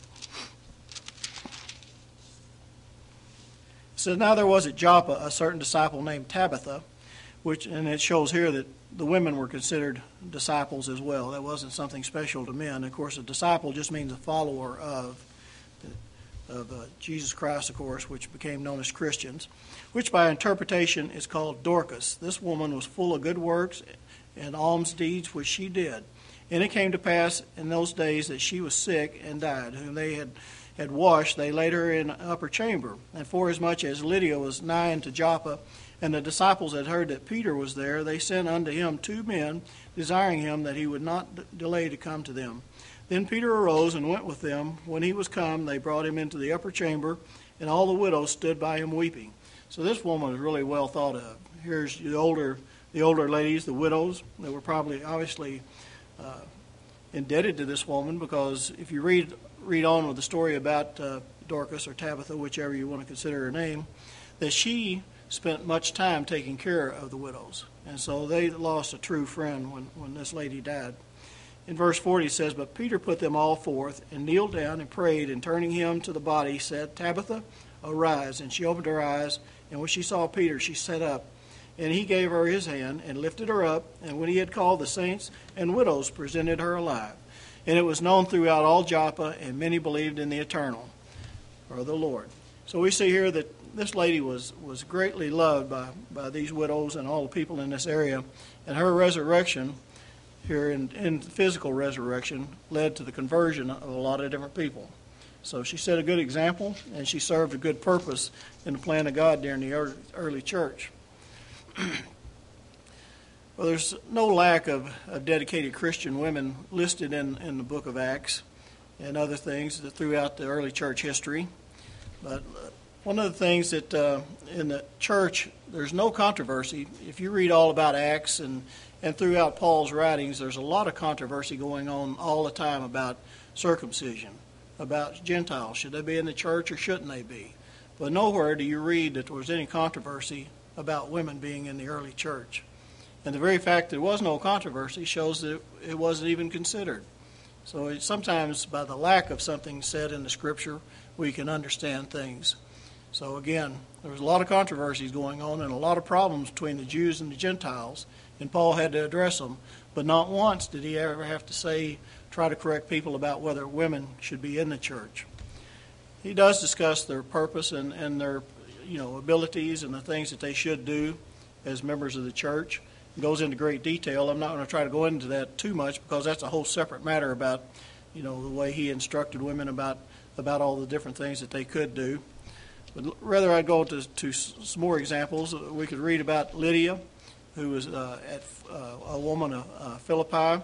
says, "Now there was at Joppa a certain disciple named Tabitha," which, and it shows here that the women were considered disciples as well. That wasn't something special to men. Of course, a disciple just means a follower of of uh, Jesus Christ, of course, which became known as Christians, which by interpretation is called Dorcas. This woman was full of good works and alms deeds, which she did. And it came to pass in those days that she was sick and died, whom they had, had washed. They laid her in an upper chamber. And forasmuch as Lydia was nigh unto Joppa, and the disciples had heard that Peter was there, they sent unto him two men, desiring him that he would not d- delay to come to them. Then Peter arose and went with them. When he was come, they brought him into the upper chamber, and all the widows stood by him weeping. So this woman was really well thought of. Here's the older, the older ladies, the widows. They were probably obviously uh, indebted to this woman, because if you read read on with the story about uh, Dorcas or Tabitha, whichever you want to consider her name, that she spent much time taking care of the widows. And so they lost a true friend when, when this lady died. In verse forty it says, "But Peter put them all forth, and kneeled down and prayed, and turning him to the body, said, Tabitha, arise. And she opened her eyes, and when she saw Peter, she sat up. And he gave her his hand, and lifted her up, and when he had called the saints and widows, presented her alive. And it was known throughout all Joppa, and many believed in the Eternal," or the Lord. So we see here that this lady was, was greatly loved by, by these widows and all the people in this area, and her resurrection here in, in physical resurrection led to the conversion of a lot of different people. So she set a good example, and she served a good purpose in the plan of God during the early, early church. Well, there's no lack of, of dedicated Christian women listed in, in the book of Acts and other things that throughout the early church history. But one of the things that uh, in the church, there's no controversy. If you read all about Acts and, and throughout Paul's writings, there's a lot of controversy going on all the time about circumcision, about Gentiles. Should they be in the church or shouldn't they be? But nowhere do you read that there was any controversy about women being in the early church. And the very fact that there was no controversy shows that it wasn't even considered. So it, sometimes by the lack of something said in the Scripture, we can understand things. So again, there was a lot of controversies going on and a lot of problems between the Jews and the Gentiles, and Paul had to address them. But not once did he ever have to say, try to correct people about whether women should be in the church. He does discuss their purpose and, and their you know, abilities and the things that they should do as members of the church. It goes into great detail. I'm not going to try to go into that too much because that's a whole separate matter about, you know, the way he instructed women about, about all the different things that they could do. But rather I'd go to, to some more examples. We could read about Lydia, who was uh, at uh, a woman of uh, Philippi. Uh,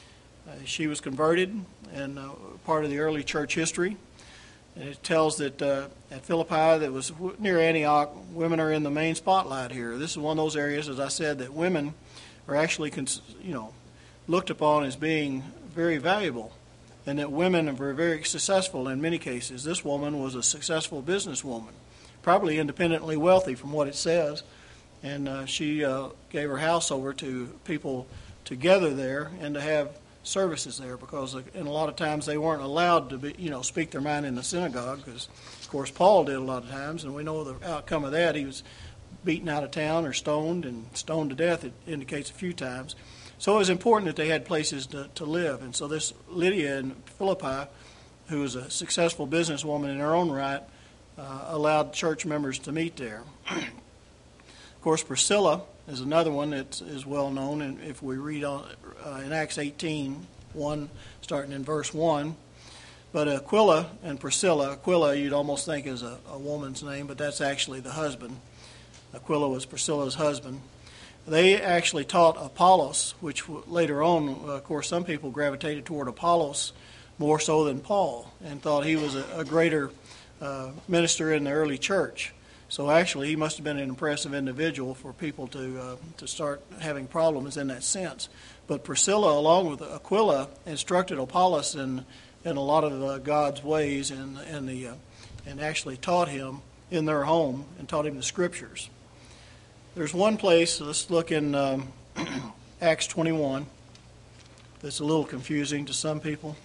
she was converted and uh, part of the early church history. And it tells that uh, at Philippi, that was near Antioch, women are in the main spotlight here. This is one of those areas, as I said, that women are actually, you know, looked upon as being very valuable, and that women were very successful in many cases. This woman was a successful businesswoman, probably independently wealthy from what it says, and uh, she uh, gave her house over to people to gather there and to have services there, because in a lot of times they weren't allowed to be, you know, speak their mind in the synagogue, because of course Paul did a lot of times, and we know the outcome of that. He was beaten out of town or stoned, and stoned to death, it indicates a few times. So it was important that they had places to, to live. And so this Lydia in Philippi, who was a successful businesswoman in her own right, uh, allowed church members to meet there. Of course, Priscilla is another one that is well known, and if we read on, uh, in Acts eighteen, one, starting in verse one. But Aquila and Priscilla, Aquila you'd almost think is a, a woman's name, but that's actually the husband. Aquila was Priscilla's husband. They actually taught Apollos, which later on, of course, some people gravitated toward Apollos more so than Paul and thought he was a, a greater uh, minister in the early church. So actually, he must have been an impressive individual for people to uh, to start having problems in that sense. But Priscilla, along with Aquila, instructed Apollos in in a lot of uh, God's ways, and and the uh, and actually taught him in their home and taught him the Scriptures. There's one place, let's look in um, Acts twenty-one, that's a little confusing to some people.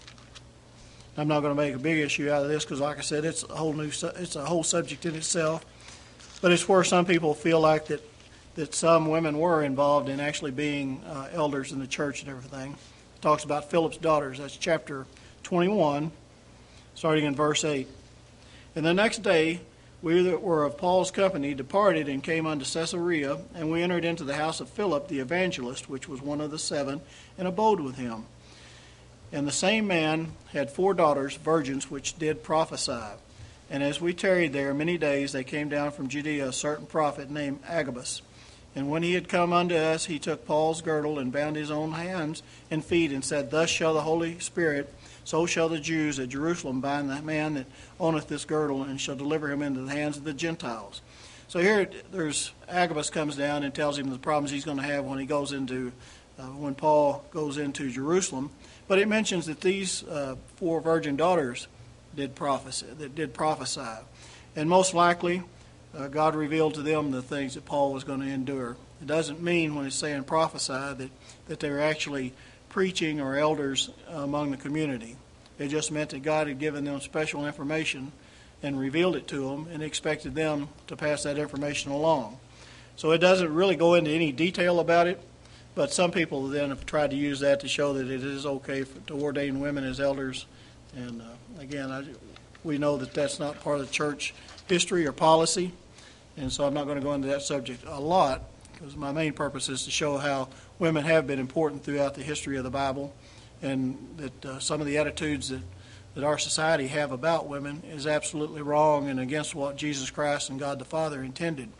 I'm not going to make a big issue out of this because, like I said, it's a whole new, su- it's a whole subject in itself. But it's where some people feel like that, that some women were involved in actually being uh, elders in the church and everything. It talks about Philip's daughters. That's chapter twenty-one, starting in verse eight. And the next day, we that were of Paul's company departed and came unto Caesarea, and we entered into the house of Philip the evangelist, which was one of the seven, and abode with him. And the same man had four daughters, virgins, which did prophesy. And as we tarried there many days, they came down from Judea a certain prophet named Agabus. And when he had come unto us, he took Paul's girdle and bound his own hands and feet, and said, Thus shall the Holy Spirit, so shall the Jews at Jerusalem bind the man that owneth this girdle, and shall deliver him into the hands of the Gentiles. So here, there's Agabus comes down and tells him the problems he's going to have when he goes into, uh, when Paul goes into Jerusalem. But it mentions that these uh, four virgin daughters did prophesy, that did prophesy, and most likely uh, God revealed to them the things that Paul was going to endure. It doesn't mean when it's saying prophesy that that they were actually preaching or elders among the community. It just meant that God had given them special information and revealed it to them and expected them to pass that information along. So it doesn't really go into any detail about it, but some people then have tried to use that to show that it is okay for, to ordain women as elders. And uh, again, I, we know that that's not part of the church history or policy, and so I'm not going to go into that subject a lot, because my main purpose is to show how women have been important throughout the history of the Bible, and that uh, some of the attitudes that, that our society have about women is absolutely wrong and against what Jesus Christ and God the Father intended.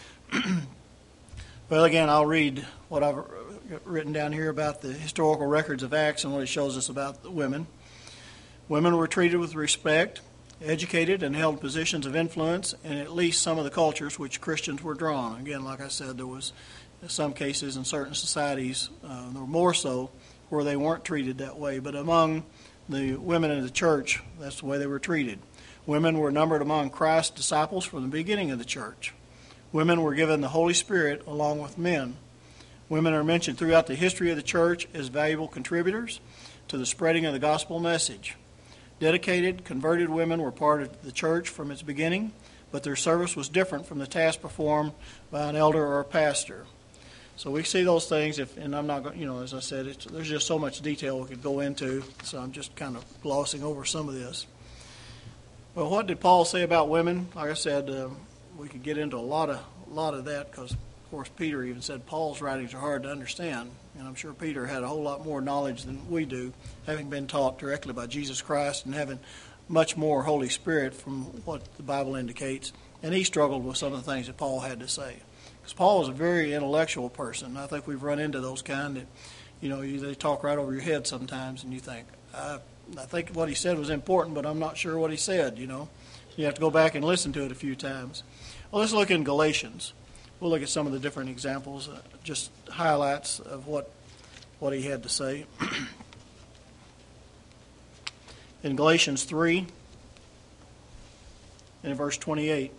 Well, again, I'll read what I've written down here about the historical records of Acts and what it shows us about the women. Women were treated with respect, educated, and held positions of influence in at least some of the cultures which Christians were drawn. Again, like I said, there was some cases in certain societies, uh, there were more so, where they weren't treated that way. But among the women in the church, that's the way they were treated. Women were numbered among Christ's disciples from the beginning of the church. Women were given the Holy Spirit along with men. Women are mentioned throughout the history of the church as valuable contributors to the spreading of the gospel message. Dedicated, converted women were part of the church from its beginning, but their service was different from the task performed by an elder or a pastor. So we see those things, if, and I'm not going, you know, as I said, it's, there's just so much detail we could go into, so I'm just kind of glossing over some of this. Well, what did Paul say about women? Like I said, uh, we could get into a lot of a lot of that because, of course, Peter even said Paul's writings are hard to understand, and I'm sure Peter had a whole lot more knowledge than we do, having been taught directly by Jesus Christ and having much more Holy Spirit from what the Bible indicates, and he struggled with some of the things that Paul had to say. Because Paul was a very intellectual person. I think we've run into those kind that, you know, you, they talk right over your head sometimes, and you think, I, I think what he said was important, but I'm not sure what he said, you know. You have to go back and listen to it a few times. Well, let's look in Galatians. We'll look at some of the different examples, uh, just highlights of what what he had to say. In Galatians three, in verse twenty-eight,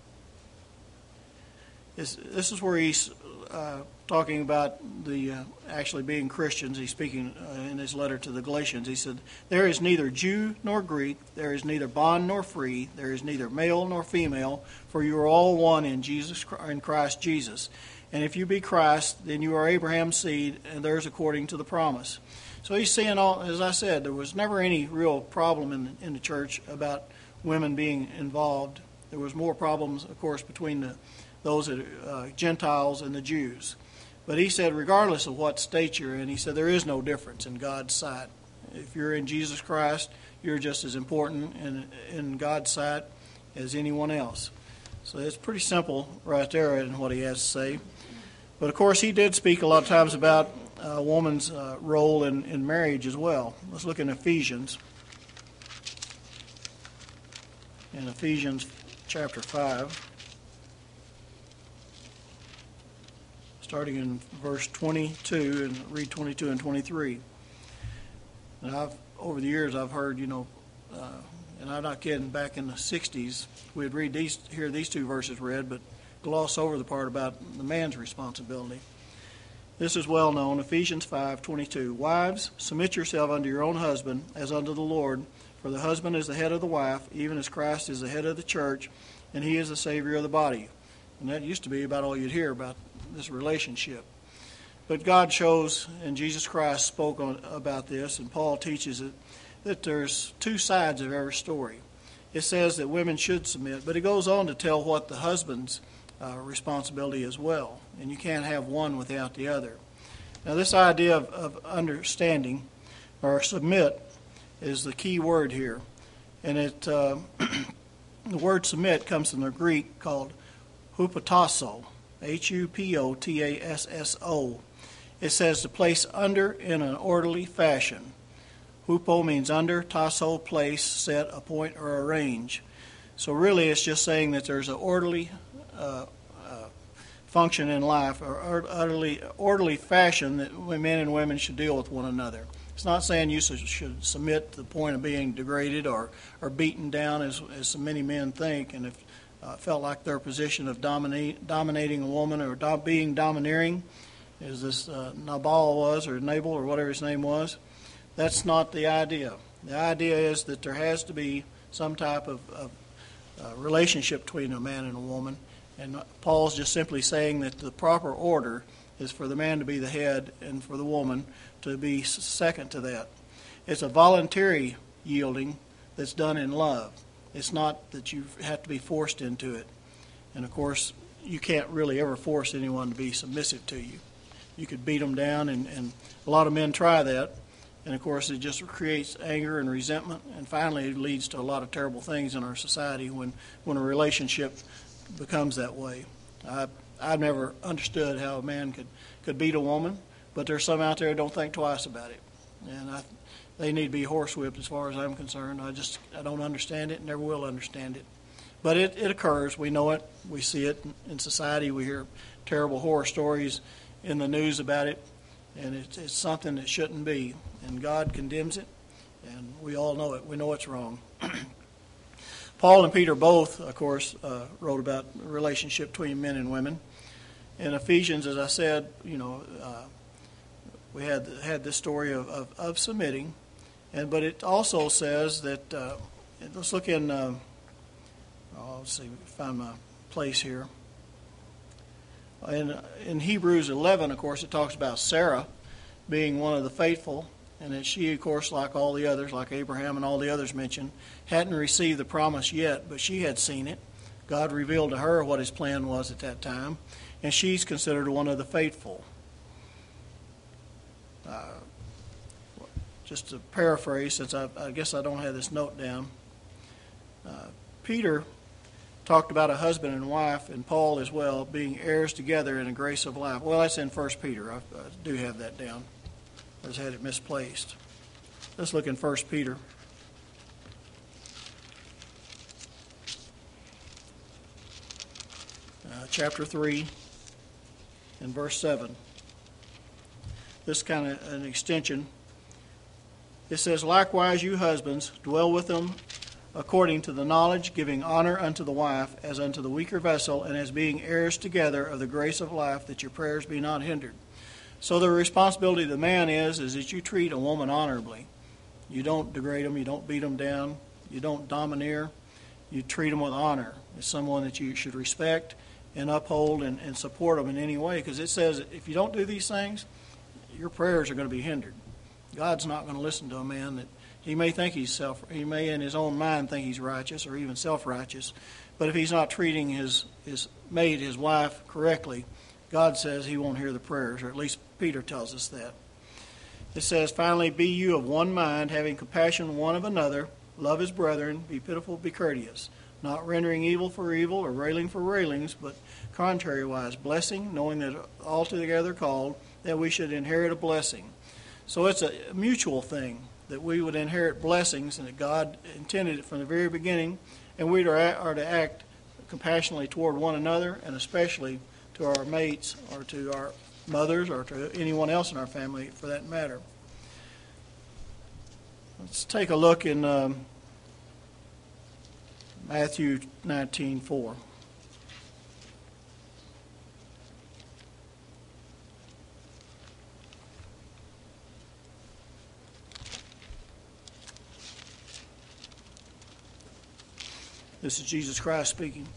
this, this is where he's uh, talking about the uh, actually being Christians. He's speaking uh, in his letter to the Galatians. He said, "There is neither Jew nor Greek, there is neither bond nor free, there is neither male nor female, for you are all one in Jesus, in Christ Jesus. And if you be Christ, then you are Abraham's seed, and theirs according to the promise." So he's saying, all, as I said, there was never any real problem in, in the church about women being involved. There was more problems, of course, between the, those that, uh, Gentiles and the Jews. But he said, regardless of what state you're in, he said there is no difference in God's sight. If you're in Jesus Christ, you're just as important in, in God's sight as anyone else. So it's pretty simple right there in what he has to say. But, of course, he did speak a lot of times about a woman's uh, role in, in marriage as well. Let's look in Ephesians. In Ephesians chapter five. Starting in verse twenty-two, and read twenty-two and twenty-three. And I've, over the years, I've heard, you know, uh, and I'm not kidding, back in the sixties, we'd read these, hear these two verses read, but gloss over the part about the man's responsibility. This is well known, Ephesians five twenty-two. "Wives, submit yourself unto your own husband, as unto the Lord. For the husband is the head of the wife, even as Christ is the head of the church, and he is the Savior of the body." And that used to be about all you'd hear about this relationship. But God shows, and Jesus Christ spoke on, about this, and Paul teaches it, that there's two sides of every story. It says that women should submit, but it goes on to tell what the husband's uh, responsibility as well. And you can't have one without the other. Now this idea of, of understanding, or submit, is the key word here. And it uh, the word submit comes from the Greek called hupotasso, H U P O T A S S O. It says to place under in an orderly fashion. Hupo means under, tasso, place, set, appoint, or arrange. So really it's just saying that there's an orderly uh, uh, function in life, or orderly, orderly fashion that men and women should deal with one another. It's not saying you should submit to the point of being degraded or, or beaten down as, as so many men think, and if uh, felt like their position of dominate, dominating a woman or do, being domineering, as this uh, Nabal was, or Nabal, or whatever his name was. That's not the idea. The idea is that there has to be some type of, of uh, relationship between a man and a woman, and Paul's just simply saying that the proper order is for the man to be the head and for the woman to be second to that. It's a voluntary yielding that's done in love. It's not that you have to be forced into it. And of course, you can't really ever force anyone to be submissive to you. You could beat them down, and, and a lot of men try that, And, of course, it just creates anger and resentment. And finally, it leads to a lot of terrible things in our society when, when a relationship becomes that way. I, I've never understood how a man could, could beat a woman, but there's some out there that don't think twice about it. And I, they need to be horsewhipped as far as I'm concerned. I just I don't understand it, never will understand it. But it, it occurs. We know it. We see it in society. We hear terrible horror stories in the news about it. And it's, it's something that shouldn't be. And God condemns it. And we all know it. We know it's wrong. Paul and Peter both, of course, uh, wrote about the relationship between men and women. In Ephesians, as I said, you know, uh, we had had this story of, of, of submitting. And but it also says that, uh, let's look in... Uh, Oh, let's see, find my place here. In, in Hebrews eleven, of course, it talks about Sarah being one of the faithful, and that she, of course, like all the others, like Abraham and all the others mentioned, hadn't received the promise yet, but she had seen it. God revealed to her what his plan was at that time, and she's considered one of the faithful. Uh, just to paraphrase, since I, I guess I don't have this note down, uh, Peter talked about a husband and wife, and Paul as well, being heirs together in the grace of life. Well, that's in First Peter. I, I do have that down. I just had it misplaced. Let's look in First Peter. Uh, chapter three and verse seven. This is kind of an extension. It says, "Likewise, you husbands, dwell with them according to the knowledge, giving honor unto the wife as unto the weaker vessel, and as being heirs together of the grace of life, that your prayers be not hindered." So the responsibility of the man is, is that you treat a woman honorably. You don't degrade them, you don't beat them down, you don't domineer, you treat them with honor. It's someone that you should respect and uphold and, and support them in any way, because it says if you don't do these things, your prayers are going to be hindered. God's not going to listen to a man that He may think he's self, he may in his own mind think he's righteous or even self-righteous, but if he's not treating his, his mate, his wife, correctly, God says he won't hear the prayers, or at least Peter tells us that. It says, "Finally, be you of one mind, having compassion one of another, love as brethren, be pitiful, be courteous, not rendering evil for evil or railing for railings, but contrariwise, blessing, knowing that all together called, that we should inherit a blessing." So it's a mutual thing, that we would inherit blessings, and that God intended it from the very beginning, and we are to act compassionately toward one another, and especially to our mates, or to our mothers, or to anyone else in our family for that matter. Let's take a look in um, Matthew nineteen four. This is Jesus Christ speaking.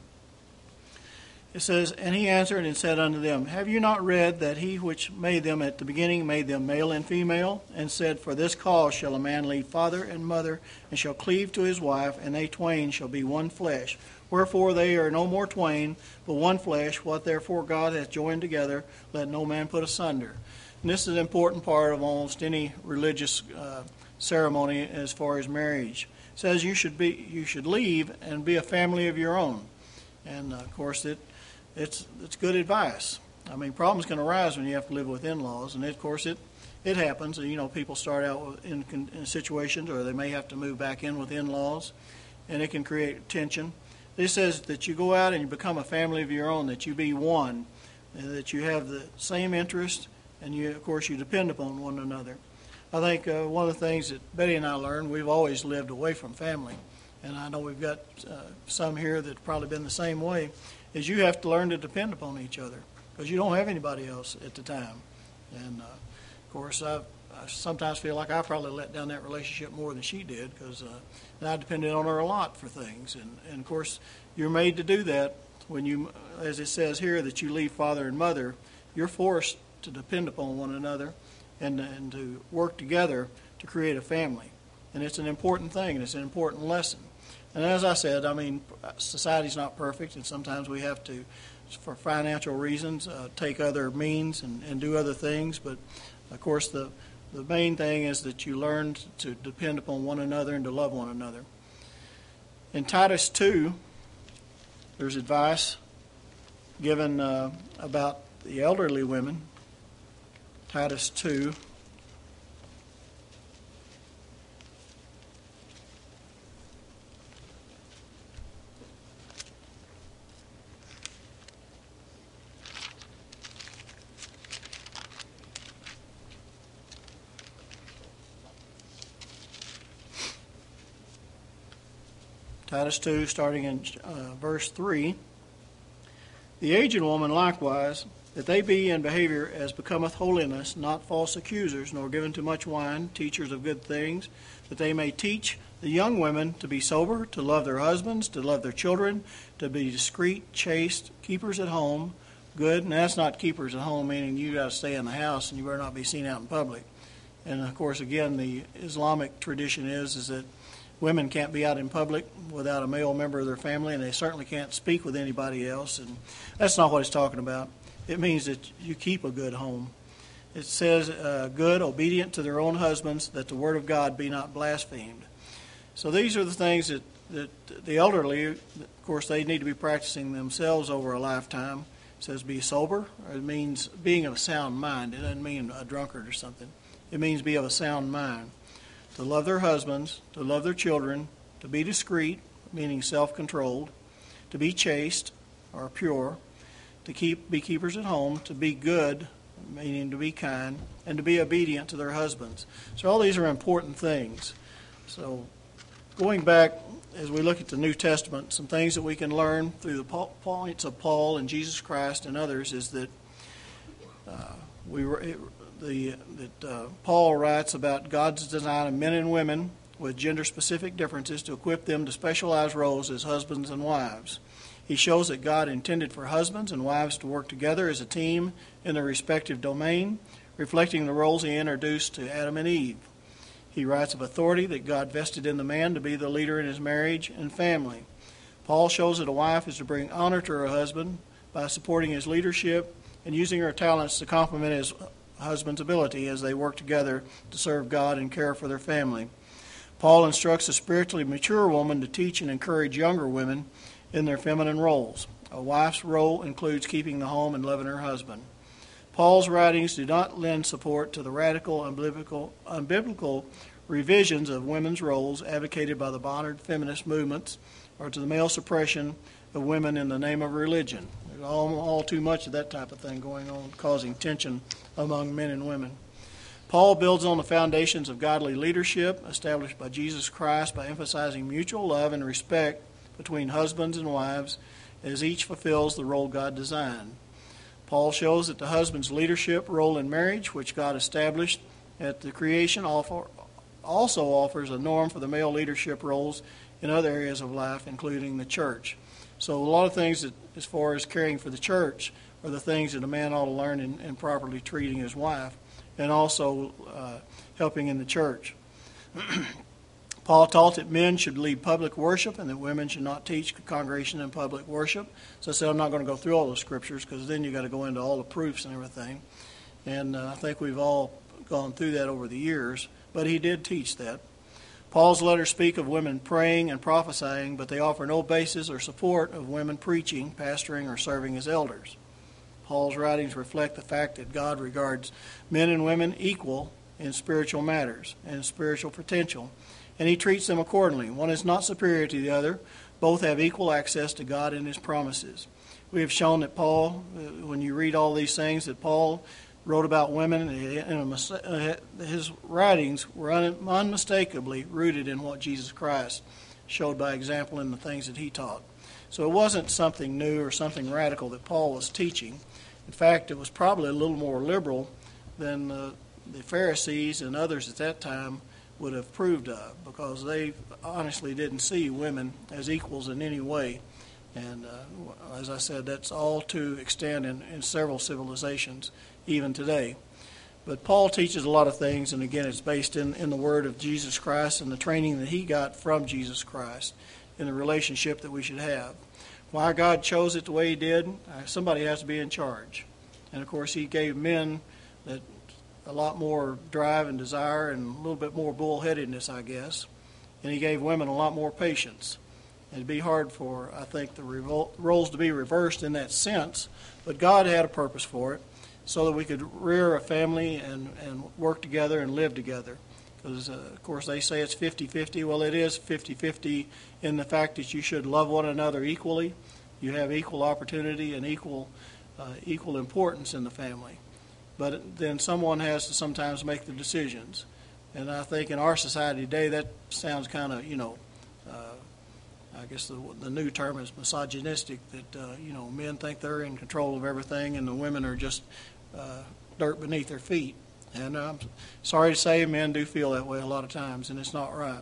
It says, "And he answered and said unto them, Have you not read that he which made them at the beginning made them male and female? And said, For this cause shall a man leave father and mother, and shall cleave to his wife, and they twain shall be one flesh. Wherefore they are no more twain, but one flesh. What therefore God hath joined together, let no man put asunder." And this is an important part of almost any religious uh, ceremony as far as marriage. It says you should be, you should leave and be a family of your own. And uh, of course, it it's it's good advice. I mean, problems can arise when you have to live with in-laws, and of course, it it happens. You know, people start out in, in situations, or they may have to move back in with in-laws, and it can create tension. This says that you go out and you become a family of your own, that you be one, and that you have the same interest, and you, of course, you depend upon one another. I think uh, one of the things that Betty and I learned, we've always lived away from family, and I know we've got uh, some here that have probably been the same way, is you have to learn to depend upon each other, because you don't have anybody else at the time. And, uh, of course, I, I sometimes feel like I probably let down that relationship more than she did, because uh, and I depended on her a lot for things. And, and, of course, you're made to do that when you, as it says here, that you leave father and mother. You're forced to depend upon one another and, and to work together to create a family. And it's an important thing, and it's an important lesson. And as I said, I mean, society's not perfect, and sometimes we have to, for financial reasons, uh, take other means and, and do other things. But, of course, the the main thing is that you learn to depend upon one another and to love one another. In Titus two, there's advice given uh, about the elderly women. Titus two. Titus two, starting in uh, verse three. The aged woman likewise, that they be in behavior as becometh holiness, not false accusers, nor given to much wine, teachers of good things, that they may teach the young women to be sober, to love their husbands, to love their children, to be discreet, chaste, keepers at home, good. And that's not keepers at home, meaning you got to stay in the house and you better not be seen out in public. And of course, again, the Islamic tradition is is that women can't be out in public without a male member of their family, and they certainly can't speak with anybody else. And that's not what it's talking about. It means that you keep a good home. It says, uh, good, obedient to their own husbands, that the word of God be not blasphemed. So these are the things that, that the elderly, of course, they need to be practicing themselves over a lifetime. It says be sober. It means being of a sound mind. It doesn't mean a drunkard or something. It means be of a sound mind. To love their husbands, to love their children, to be discreet, meaning self-controlled, to be chaste or pure, to keep be keepers at home, to be good, meaning to be kind, and to be obedient to their husbands. So all these are important things. So going back, as we look at the New Testament, some things that we can learn through the points of Paul and Jesus Christ and others is that uh, we were... It, The, that uh, Paul writes about God's design of men and women with gender-specific differences to equip them to specialized roles as husbands and wives. He shows that God intended for husbands and wives to work together as a team in their respective domain, reflecting the roles he introduced to Adam and Eve. He writes of authority that God vested in the man to be the leader in his marriage and family. Paul shows that a wife is to bring honor to her husband by supporting his leadership and using her talents to complement his husband's ability as they work together to serve God and care for their family. Paul instructs a spiritually mature woman to teach and encourage younger women in their feminine roles. A wife's role includes keeping the home and loving her husband. Paul's writings do not lend support to the radical, unbiblical, unbiblical revisions of women's roles advocated by the modern feminist movements or to the male suppression of women in the name of religion. There's all, all too much of that type of thing going on, causing tension among men and women. Paul builds on the foundations of godly leadership established by Jesus Christ by emphasizing mutual love and respect between husbands and wives as each fulfills the role God designed. Paul shows that the husband's leadership role in marriage, which God established at the creation, also offers a norm for the male leadership roles in other areas of life, including the church. So a lot of things that, as far as caring for the church, are the things that a man ought to learn in, in properly treating his wife, and also uh, helping in the church. Paul taught that men should lead public worship and that women should not teach the congregation in public worship. So I said I'm not going to go through all those scriptures because then you've got to go into all the proofs and everything. And uh, I think we've all gone through that over the years, but he did teach that. Paul's letters speak of women praying and prophesying, but they offer no basis or support of women preaching, pastoring, or serving as elders. Paul's writings reflect the fact that God regards men and women equal in spiritual matters and spiritual potential, and he treats them accordingly. One is not superior to the other. Both have equal access to God and his promises. We have shown that Paul, when you read all these things, that Paul wrote about women, and his writings were unmistakably rooted in what Jesus Christ showed by example in the things that he taught. So it wasn't something new or something radical that Paul was teaching. In fact, it was probably a little more liberal than uh, the Pharisees and others at that time would have proved of, because they honestly didn't see women as equals in any way. And uh, as I said, that's all to extent in, in several civilizations, even today. But Paul teaches a lot of things, and again, it's based in, in the word of Jesus Christ and the training that he got from Jesus Christ in the relationship that we should have. Why God chose it the way he did, uh, somebody has to be in charge. And of course, he gave men that a lot more drive and desire and a little bit more bullheadedness, I guess. And he gave women a lot more patience. It'd be hard for, I think, the revol- roles to be reversed in that sense, but God had a purpose for it so that we could rear a family and, and work together and live together. Because, uh, of course, they say it's fifty-fifty. Well, it is fifty-fifty in the fact that you should love one another equally. You have equal opportunity and equal uh, equal importance in the family. But then someone has to sometimes make the decisions. And I think in our society today, that sounds kind of, you know, uh, I guess the, the new term is misogynistic, that, uh, you know, men think they're in control of everything and the women are just uh, dirt beneath their feet. And I'm sorry to say men do feel that way a lot of times, and it's not right.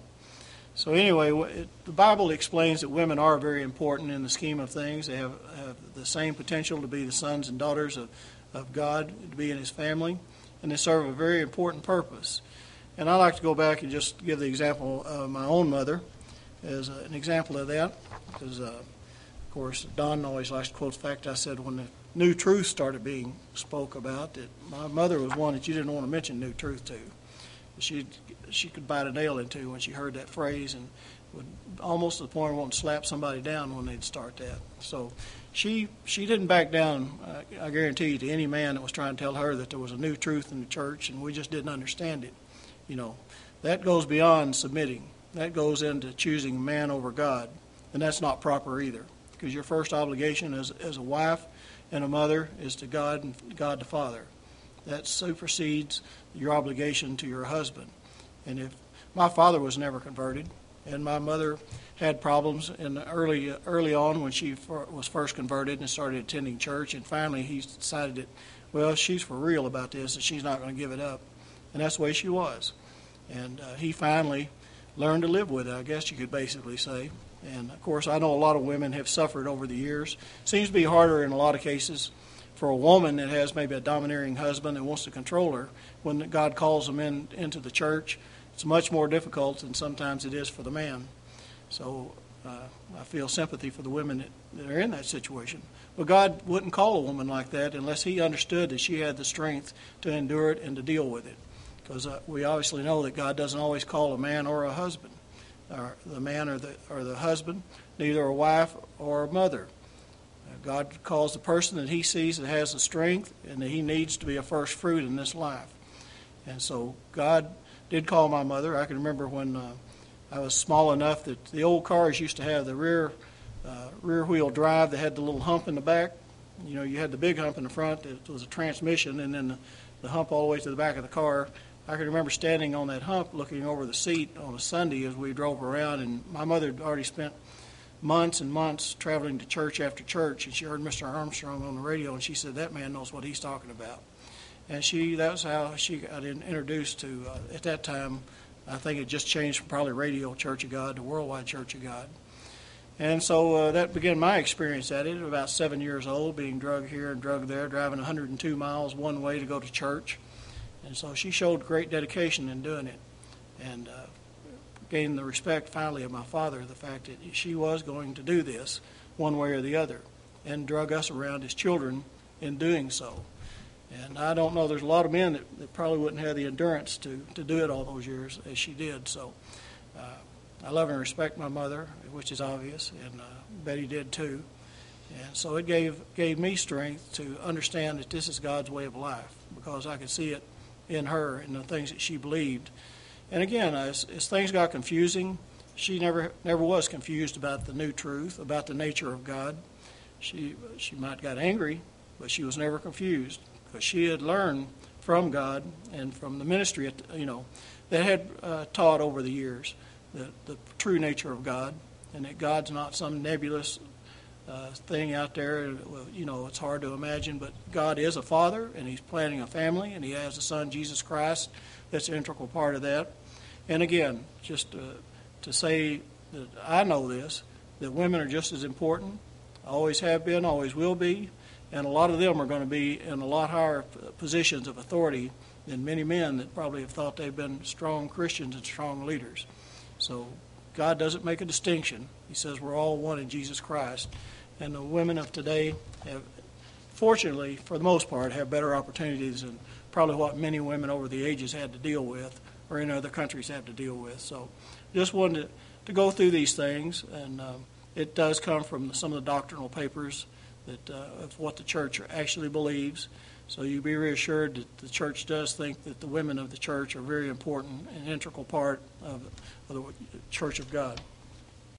So anyway, it, the Bible explains that women are very important in the scheme of things. They have, have the same potential to be the sons and daughters of, of God, to be in his family, and they serve a very important purpose. And I like to go back and just give the example of my own mother as a, an example of that, because, uh, of course, Don always likes to quote the fact I said when the new truth started being spoke about, that my mother was one that you didn't want to mention new truth to. She she could bite a nail into when she heard that phrase, and would almost to the point of wanting to slap somebody down when they'd start that. So she she didn't back down, uh, I guarantee you, to any man that was trying to tell her that there was a new truth in the church, and we just didn't understand it. You know, that goes beyond submitting. That goes into choosing man over God, and that's not proper either, because your first obligation as as a wife and a mother is to God and God the Father. That supersedes your obligation to your husband. And if my father was never converted, and my mother had problems in early early on when she was first converted and started attending church, and finally he decided that, well, she's for real about this and she's not going to give it up. And that's the way she was. And uh, he finally learned to live with it, I guess you could basically say. And, of course, I know a lot of women have suffered over the years. Seems to be harder in a lot of cases for a woman that has maybe a domineering husband and wants to control her. When God calls them in into the church, it's much more difficult than sometimes it is for the man. So uh, I feel sympathy for the women that, that are in that situation. But God wouldn't call a woman like that unless he understood that she had the strength to endure it and to deal with it. Because uh, we obviously know that God doesn't always call a man or a husband, or the man or the or the husband, neither a wife or a mother. Uh, God calls the person that he sees that has the strength and that he needs to be a first fruit in this life. And so God did call my mother. I can remember when uh, I was small enough that the old cars used to have the rear uh, rear wheel drive that had the little hump in the back. You know, you had the big hump in the front that was a transmission, and then the, the hump all the way to the back of the car. I can remember standing on that hump looking over the seat on a Sunday as we drove around, and my mother had already spent months and months traveling to church after church, and she heard Mister Armstrong on the radio, and she said, that man knows what he's talking about. And she that was how she got introduced to, uh, at that time, I think it just changed from probably Radio Church of God to Worldwide Church of God. And so uh, that began my experience at it, at about seven years old, being drugged here and drugged there, driving one hundred two miles one way to go to church. And so she showed great dedication in doing it, and uh, gained the respect finally of my father, the fact that she was going to do this one way or the other, and drug us around as children in doing so. And I don't know, there's a lot of men that, that probably wouldn't have the endurance to, to do it all those years as she did. So uh, I love and respect my mother, which is obvious, and uh, Betty did too. And so it gave gave me strength to understand that this is God's way of life, because I could see it in her and the things that she believed. And again, as, as things got confusing, she never never was confused about the new truth, about the nature of God. She she might have got angry, but she was never confused, because she had learned from God and from the ministry, you know, that had uh, taught over the years the, the true nature of God, and that God's not some nebulous uh, thing out there. Well, you know, it's hard to imagine, but God is a father, and he's planning a family, and he has a son, Jesus Christ, that's an integral part of that. And again, just uh, to say that I know this, that women are just as important, always have been, always will be, and a lot of them are going to be in a lot higher positions of authority than many men that probably have thought they've been strong Christians and strong leaders. So God doesn't make a distinction. He says we're all one in Jesus Christ. And the women of today have, fortunately, for the most part, have better opportunities than probably what many women over the ages had to deal with, or in other countries have to deal with. So just wanted to, to go through these things, and um, it does come from some of the doctrinal papers that uh, of what the church actually believes. So you be reassured that the church does think that the women of the church are very important and integral part of, of the Church of God.